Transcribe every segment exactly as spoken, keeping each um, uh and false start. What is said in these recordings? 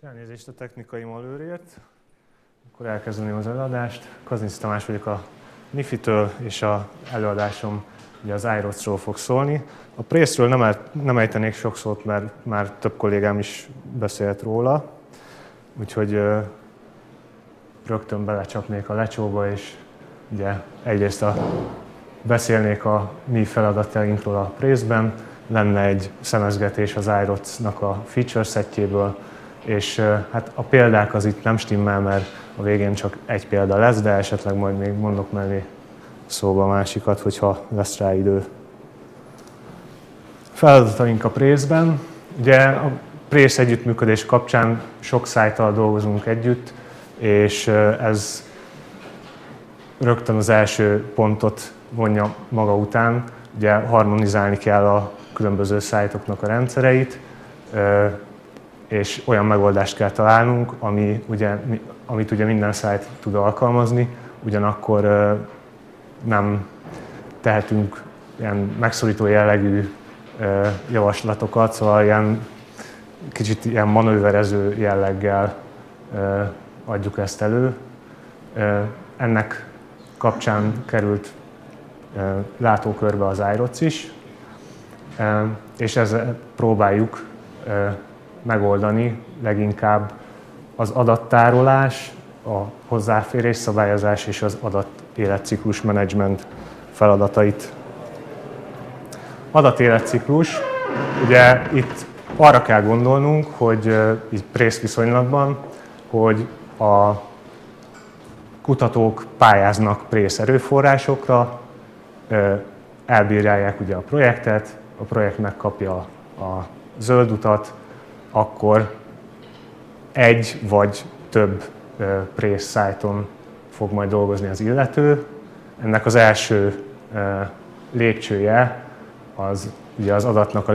Elnézést a technikai malőrért. Akkor elkezdeném az előadást. Kaznics Tamás vagyok a Nifitől, és az előadásom ugye az iRoads-ról fog szólni. A Prace-ről nem, nem ejtenék sok szót, mert már több kollégám is beszélt róla. Úgyhogy ö, rögtön belecsapnék a lecsóba, és ugye egyrészt a, beszélnék a mi feladatainkról a Prace-ben, lenne egy szemezgetés az iRoads-nak a feature setjéből, és hát a példák az itt nem stimmel, mert a végén csak egy példa lesz, de esetleg majd még mondok mellé szóba a másikat, hogyha lesz rá idő. Feladataink a Prace-ben. Ugye a Prace együttműködés kapcsán sok szájttal dolgozunk együtt, és ez rögtön az első pontot vonja maga után. Ugye harmonizálni kell a különböző szájtoknak a rendszereit, és olyan megoldást kell találnunk, ami ugye, amit ugye minden szájt tud alkalmazni, ugyanakkor nem tehetünk ilyen megszorító jellegű javaslatokat, szóval ilyen kicsit ilyen manőverező jelleggel adjuk ezt elő. Ennek kapcsán került látókörbe az iRoads is, és ezzel próbáljuk megoldani leginkább az adattárolás, a hozzáférés szabályozás és az adatéletciklus menedzsment feladatait. Adatéletciklus, ugye itt arra kell gondolnunk, hogy így Prace viszonylatban, hogy a kutatók pályáznak Prace erőforrásokra, elbírálják ugye a projektet, a projekt megkapja a zöld utat, akkor egy vagy több Prace szájton fog majd dolgozni az illető. Ennek az első lépcsője az ugye az adatnak a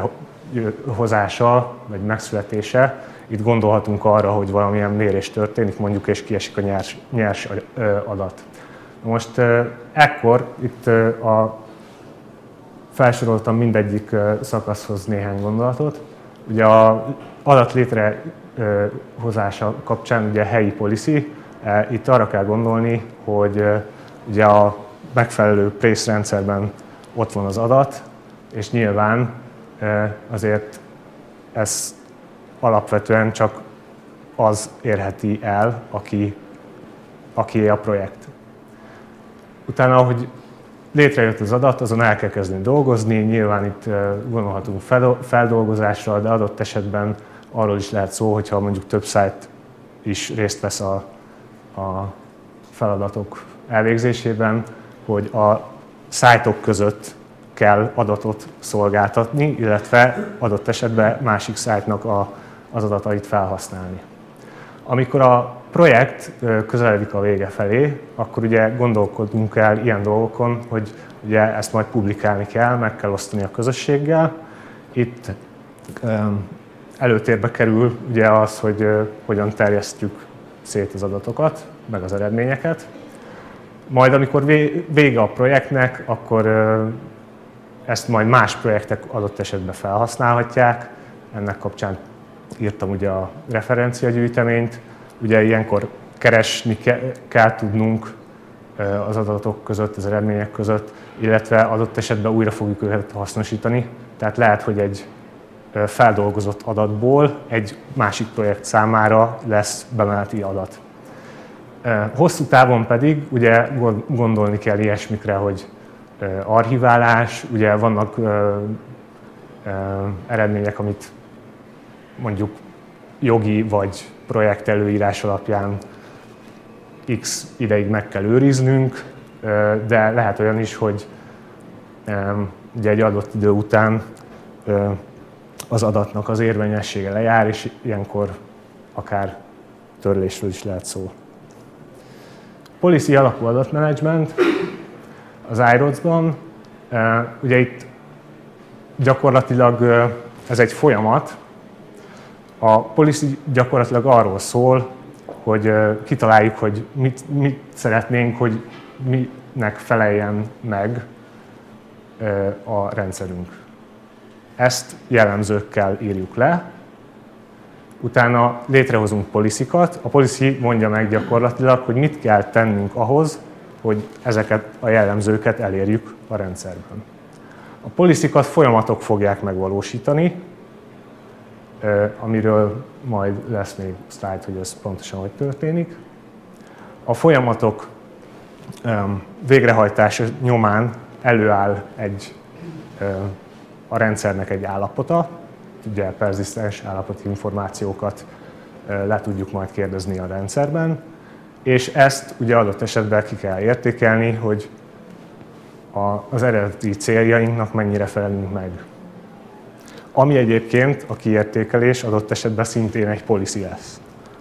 létrehozása vagy megszületése. Itt gondolhatunk arra, hogy valamilyen mérés történik, mondjuk, és kiesik a nyers, nyers adat. Most ekkor itt a felsoroltam mindegyik szakaszhoz néhány gondolatot. Ugye az adat létrehozása kapcsán ugye helyi policy, itt arra kell gondolni, hogy ugye a megfelelő Prace rendszerben ott van az adat, és nyilván azért ez alapvetően csak az érheti el, aki, aki a projekt. Utána, ahogy létrejött az adat, azon el kell kezdeni dolgozni, nyilván itt gondolhatunk feldolgozásra, de adott esetben arról is lehet szó, hogyha mondjuk több szájt is részt vesz a, a feladatok elvégzésében, hogy a szájtok között kell adatot szolgáltatni, illetve adott esetben másik szájtnak a, az adatait felhasználni. Amikor a projekt közeledik a vége felé, akkor ugye gondolkodunk el ilyen dolgokon, hogy ugye ezt majd publikálni kell, meg kell osztani a közösséggel. Itt előtérbe kerül ugye az, hogy hogyan terjesztjük szét az adatokat, meg az eredményeket. Majd amikor vége a projektnek, akkor ezt majd más projektek adott esetben felhasználhatják. Ennek kapcsán írtam ugye a referenciagyűjteményt. Ugye ilyenkor keresni ke- kell tudnunk az adatok között, az eredmények között, illetve adott esetben újra fogjuk őket hasznosítani. Tehát lehet, hogy egy feldolgozott adatból egy másik projekt számára lesz bemeneti adat. Hosszú távon pedig ugye gondolni kell ilyesmikre, hogy archiválás, ugye vannak eredmények, amit mondjuk jogi vagy projekt előírás alapján X ideig meg kell őriznünk, de lehet olyan is, hogy ugye egy adott idő után az adatnak az érvényessége lejár, és ilyenkor akár törlésről is lehet szó. Policy alapú adatmenedzsment az iRoads-ban. Ugye itt gyakorlatilag ez egy folyamat. A policy gyakorlatilag arról szól, hogy kitaláljuk, hogy mit, mit szeretnénk, hogy minek feleljen meg a rendszerünk. Ezt jellemzőkkel írjuk le, Utána létrehozunk policy-kat. A policy mondja meg gyakorlatilag, hogy mit kell tennünk ahhoz, hogy ezeket a jellemzőket elérjük a rendszerben. A policy-kat folyamatok fogják megvalósítani, amiről majd lesz még szlájd, hogy ez pontosan hogy történik. A folyamatok végrehajtása nyomán előáll egy, a rendszernek egy állapota, ugye perzisztens állapoti információkat le tudjuk majd kérdezni a rendszerben, és ezt ugye adott esetben ki kell értékelni, hogy az eredeti céljainknak mennyire felelünk meg. Ami egyébként a kiértékelés adott esetben szintén egy policy lesz.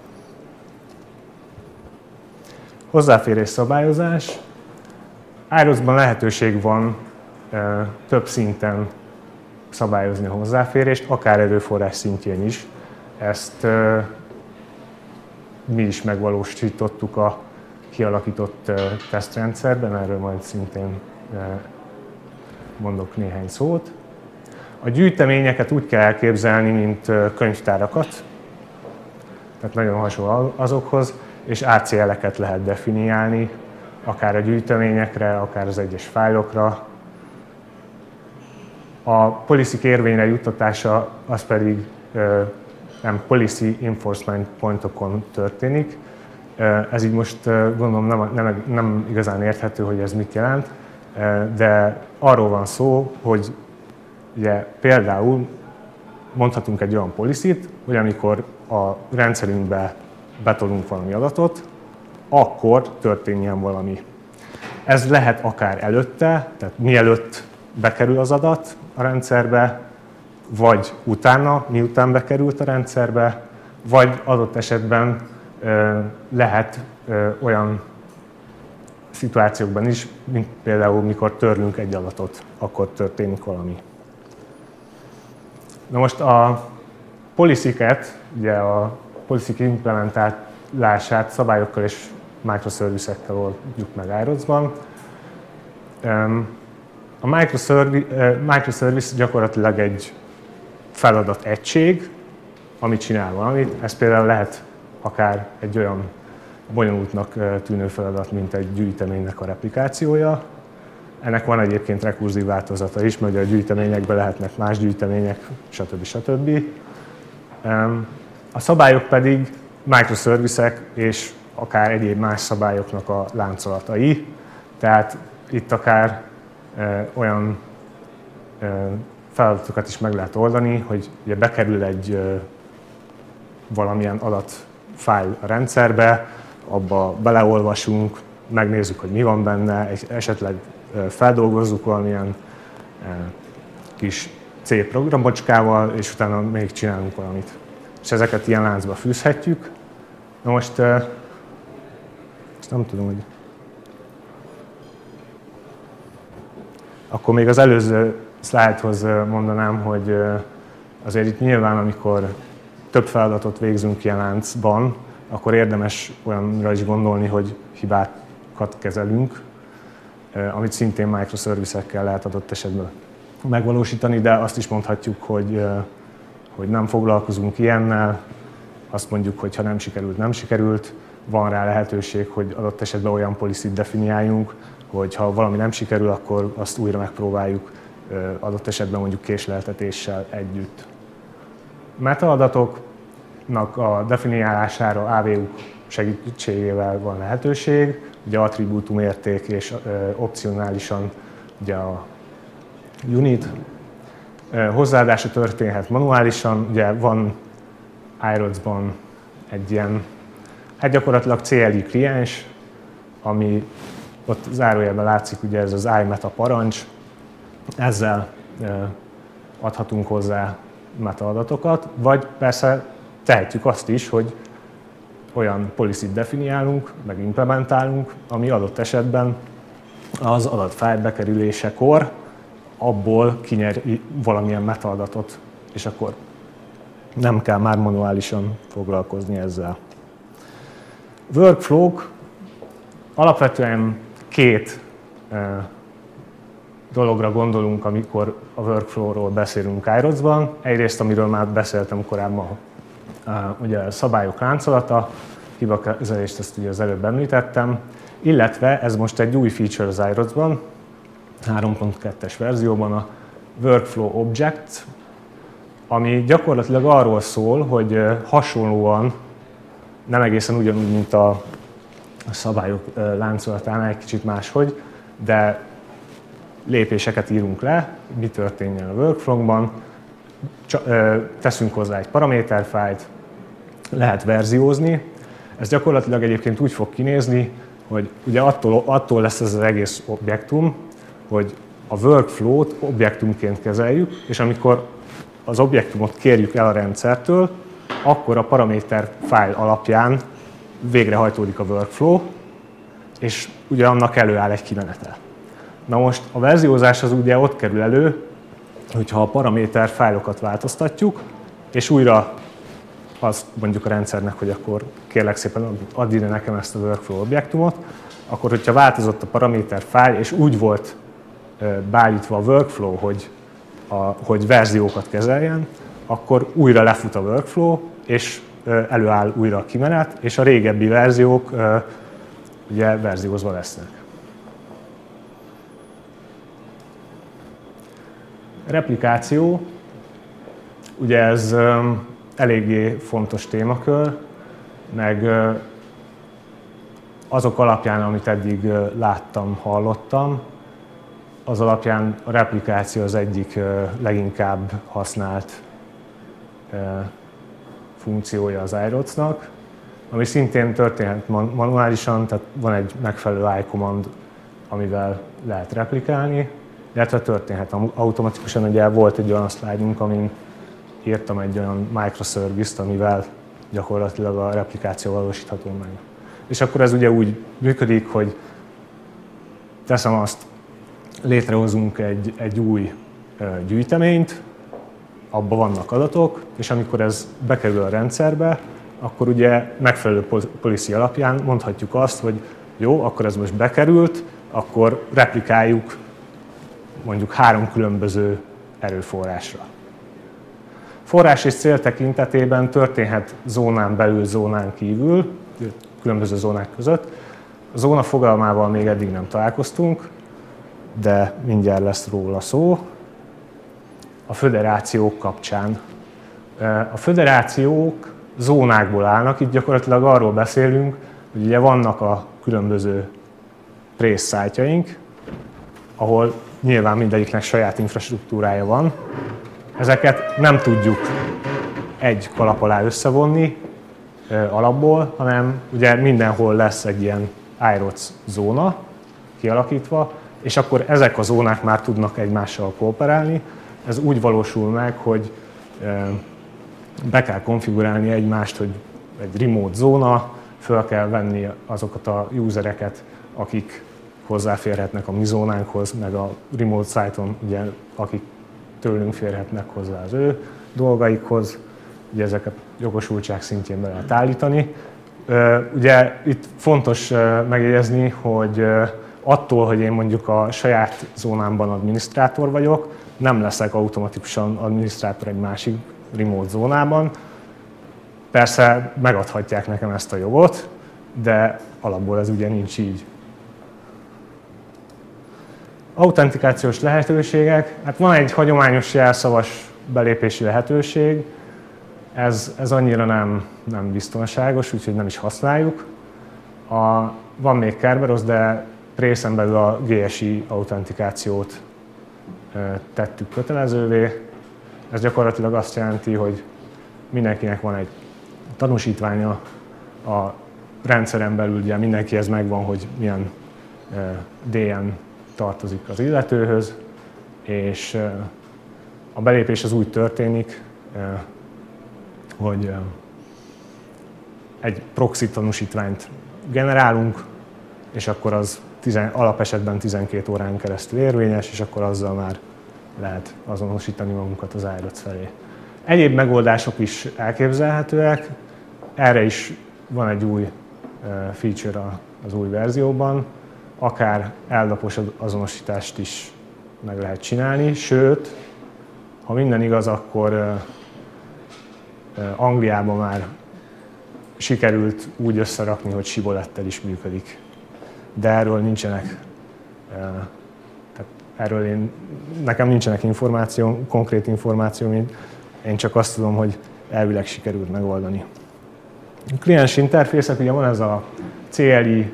Hozzáférés szabályozás. iROS-ban lehetőség van e, több szinten szabályozni a hozzáférést, akár erőforrás szintjén is. Ezt e, mi is megvalósítottuk a kialakított e, tesztrendszerben, erről majd szintén e, mondok néhány szót. A gyűjteményeket úgy kell elképzelni, mint könyvtárakat, tehát nagyon hasonló azokhoz, és á cé el-eket lehet definiálni, akár a gyűjteményekre, akár az egyes fájlokra. A policy érvényre juttatása az pedig nem policy enforcement pointokon történik. Ez így most gondolom nem, nem, nem igazán érthető, hogy ez mit jelent, de arról van szó, hogy ugye például mondhatunk egy olyan policy-t, hogy amikor a rendszerünkbe betolunk valami adatot, akkor történjen valami. Ez lehet akár előtte, tehát mielőtt bekerül az adat a rendszerbe, vagy utána, miután bekerült a rendszerbe, vagy adott esetben ö, lehet ö, olyan szituációkban is, mint például mikor törlünk egy adatot, akkor történik valami. Na most a policy-ket, ugye a policy implementálását szabályokkal és microservice-ekkel oldjuk meg iROS-ban. A microservice gyakorlatilag egy feladat egység, ami csinál valamit. Ez például lehet akár egy olyan bonyolultnak tűnő feladat, mint egy gyűjteménynek a replikációja. Ennek van egyébként rekurzív változata is, mert a gyűjteményekben lehetnek más gyűjtemények, stb. stb. A szabályok pedig microservice-ek és akár egyéb más szabályoknak a láncolatai. Tehát itt akár e, olyan e, feladatokat is meg lehet oldani, hogy ugye bekerül egy e, valamilyen adatfájl a rendszerbe, abba beleolvasunk, megnézzük, hogy mi van benne, esetleg e, feldolgozzuk valamilyen e, kis C programocskával, és utána még csinálunk valamit. És ezeket ilyen láncba fűzhetjük. Na most, e, ezt nem tudom, hogy... Akkor még az előző szlájdhoz mondanám, hogy azért itt nyilván, amikor több feladatot végzünk ilyen láncban, akkor érdemes olyanra is gondolni, hogy hibákat kezelünk, amit szintén microservice-ekkel lehet adott esetben megvalósítani, de azt is mondhatjuk, hogy, hogy nem foglalkozunk ilyennel, azt mondjuk, hogy ha nem sikerült, nem sikerült, van rá lehetőség, hogy adott esetben olyan policy-t definiáljunk, hogy ha valami nem sikerül, akkor azt újra megpróbáljuk, adott esetben mondjuk késleltetéssel együtt. Metaadatoknak a definiálására á vé u segítségével van lehetőség, ugye attribútum érték és opcionálisan ugye a unit. Hozzáadása történhet manuálisan, ugye van iROS-ban egy ilyen, hát gyakorlatilag cé el i kliens, ami ott zárójelben látszik, ugye ez az iMeta parancs, ezzel adhatunk hozzá metaadatokat, vagy persze tehetjük azt is, hogy olyan policy-t definiálunk, meg implementálunk, ami adott esetben az adatfájl bekerülésekor abból kinyer valamilyen metaadatot, és akkor nem kell már manuálisan foglalkozni ezzel. Workflow-k alapvetően két dologra gondolunk, amikor a workflow-ról beszélünk iROS-ban. Egyrészt, amiről már beszéltem korábban, ugye a szabályok láncolata, hibakezelést, ezt ugye az előbb említettem, illetve ez most egy új feature az iRODS-ban, három pont kettes verzióban a Workflow Object, ami gyakorlatilag arról szól, hogy hasonlóan, nem egészen ugyanúgy, mint a szabályok láncolatánál, egy kicsit máshogy, de lépéseket írunk le, mi történjen a workflow-ban, teszünk hozzá egy paraméterfájlt, lehet verziózni. Ez gyakorlatilag egyébként úgy fog kinézni, hogy ugye attól, attól lesz ez az egész objektum, hogy a workflow-t objektumként kezeljük, és amikor az objektumot kérjük el a rendszertől, akkor a paraméter file alapján végrehajtódik a workflow, és ugye annak előáll egy kimenete. Na most a verziózás az ugye ott kerül elő, hogyha a paraméter fájlokat változtatjuk, és újra azt mondjuk a rendszernek, hogy akkor kérlek szépen add ide nekem ezt a workflow objektumot, akkor hogyha változott a paraméter fájl, és úgy volt beállítva a workflow, hogy, a, hogy verziókat kezeljen, akkor újra lefut a workflow, és előáll újra a kimenet, és a régebbi verziók ugye verziózva lesznek. Replikáció, ugye ez eléggé fontos témakör, meg azok alapján, amit eddig láttam, hallottam, az alapján a replikáció az egyik leginkább használt funkciója az iRODS-nak, ami szintén történhet manuálisan, tehát van egy megfelelő iCommand, amivel lehet replikálni, illetve történhet automatikusan. Ugye volt egy olyan szlájdunk, amin írtam egy olyan microservice-t, amivel gyakorlatilag a replikáció valósítható meg. És akkor ez ugye úgy működik, hogy teszem azt, létrehozunk egy, egy új gyűjteményt, abban vannak adatok, és amikor ez bekerül a rendszerbe, akkor ugye megfelelő policy alapján mondhatjuk azt, hogy jó, akkor ez most bekerült, akkor replikáljuk mondjuk három különböző erőforrásra. Forrás és cél tekintetében történhet zónán belül, zónán kívül, különböző zónák között. A zóna fogalmával még eddig nem találkoztunk, de mindjárt lesz róla szó. A föderációk kapcsán. A föderációk zónákból állnak, itt gyakorlatilag arról beszélünk, hogy ugye vannak a különböző prész szájtjaink, ahol nyilván mindegyiknek saját infrastruktúrája van. Ezeket nem tudjuk egy kalap alá összevonni alapból, hanem ugye mindenhol lesz egy ilyen iRODS zóna kialakítva, és akkor ezek a zónák már tudnak egymással kooperálni. Ez úgy valósul meg, hogy be kell konfigurálni egymást, hogy egy remote zóna, föl kell venni azokat a usereket, akik hozzáférhetnek a mi zónánkhoz, meg a remote site-on, ugye, akik tőlünk férhetnek hozzá az ő dolgaikhoz. Ugye ezeket jogosultság szintjén be lehet állítani. Ugye itt fontos megjegyezni, hogy attól, hogy én mondjuk a saját zónámban adminisztrátor vagyok, nem leszek automatikusan adminisztrátor egy másik remote zónában. Persze megadhatják nekem ezt a jogot, de alapból ez ugye nincs így. Autentikációs lehetőségek. Hát van egy hagyományos jelszavas belépési lehetőség, ez, ez annyira nem, nem biztonságos, úgyhogy nem is használjuk. A, van még Kerberos, de Prészen belül a gé es i autentikációt e, tettük kötelezővé. Ez gyakorlatilag azt jelenti, hogy mindenkinek van egy tanúsítványa, a rendszeren belül ugye mindenkihez megvan, hogy milyen e, dé en tartozik az illetőhöz, és e, a belépés az úgy történik, e, hogy e, egy proxy tanúsítványt generálunk, és akkor az tizen, alapesetben tizenkét órán keresztül érvényes, és akkor azzal már lehet azonosítani magunkat az iRODS felé. Egyéb megoldások is elképzelhetőek, erre is van egy új feature az új verzióban, akár eldapos azonosítást is meg lehet csinálni, sőt, ha minden igaz, akkor Angliában már sikerült úgy összerakni, hogy sibolettel is működik. De erről nincsenek, tehát erről én, nekem nincsenek információ, konkrét információ, én csak azt tudom, hogy elvileg sikerült megoldani. A kliens interfészek, ugye van ez a cé el i,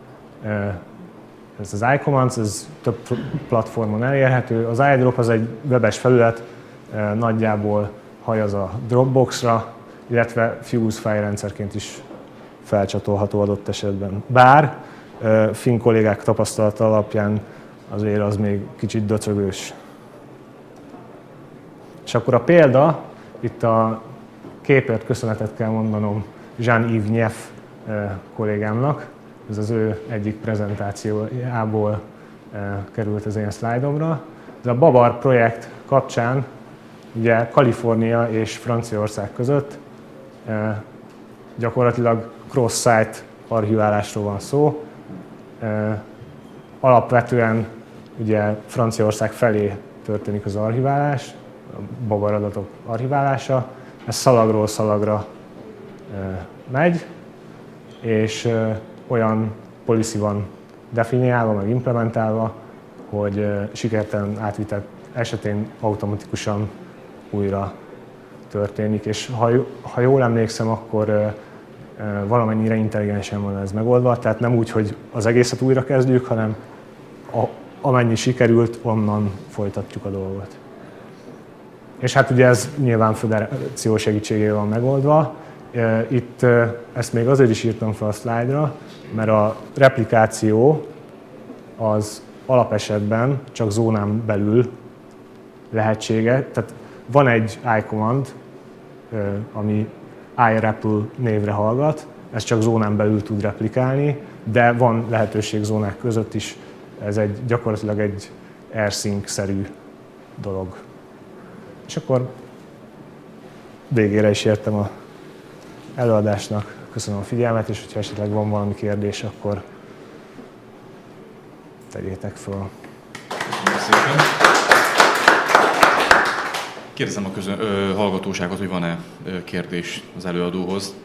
ez az iCommands, ez több platformon elérhető. Az iDrop az egy webes felület, nagyjából hajaz a Dropboxra, illetve Fuse fájlrendszerként is felcsatolható adott esetben. Bár finn kollégák tapasztalata alapján azért az még kicsit döcögős. És akkor a példa, itt a képért köszönetet kell mondanom Jean-Yves Nief kollégámnak. Ez az ő egyik prezentációjából került az én szlájdomra. Ez a Babar projekt kapcsán ugye Kalifornia és Franciaország között gyakorlatilag cross-site archiválásról van szó. Alapvetően ugye Franciaország felé történik az archiválás, a Babar adatok archiválása. Ez szalagról szalagra megy, és olyan policy van definiálva, meg implementálva, hogy sikertelen átvitel esetén automatikusan újra történik. És ha, ha jól emlékszem, akkor valamennyire intelligensen van ez megoldva, tehát nem úgy, hogy az egészet újra kezdjük, hanem a, amennyi sikerült, onnan folytatjuk a dolgot. És hát ugye ez nyilván föderáció segítségével van megoldva. Itt ezt még azért is írtam fel a szlájdra, mert a replikáció az alapesetben csak zónán belül lehetséges. Tehát van egy iCommand, ami iRepl névre hallgat, ez csak zónán belül tud replikálni, de van lehetőség zónák között is, ez egy gyakorlatilag egy AirSync-szerű dolog. És akkor végére is értem az előadásnak. Köszönöm a figyelmet, és hogyha esetleg van valami kérdés, akkor tegyétek föl. Köszönöm szépen. Kérdezem a közön, ö, hallgatóságot, hogy van-e kérdés az előadóhoz.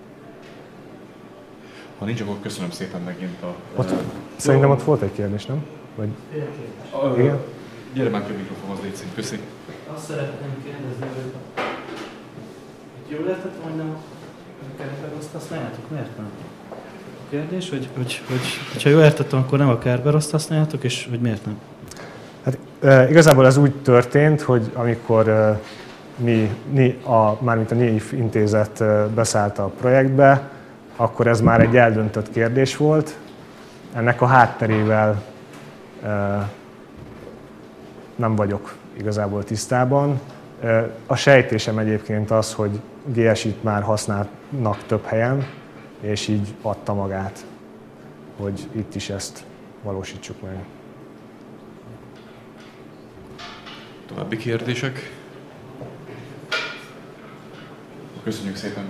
Ha nincs, akkor köszönöm szépen megint a... Ott, szerintem ott volt egy kérdés, nem? Vagy... Ö, Igen? Gyere már ki a mikrofonhoz, légy szín, köszi. Azt szeretném kérdezni, hogy jól értettem, hogy nem a Kerberoszt használjátok? Miért nem? A kérdés, hogy, hogy, hogy, hogy ha jól értettem, akkor nem a Kerberoszt használjátok, és hogy miért nem? Hát e, igazából ez úgy történt, hogy amikor e, mi, mi a, mármint a N I F intézet e, beszállt a projektbe, akkor ez már egy eldöntött kérdés volt. Ennek a hátterével e, nem vagyok igazából tisztában. E, a sejtésem egyébként az, hogy gé es í-t már használnak több helyen, és így adta magát, hogy itt is ezt valósítsuk meg. További kérdések? Köszönjük szépen!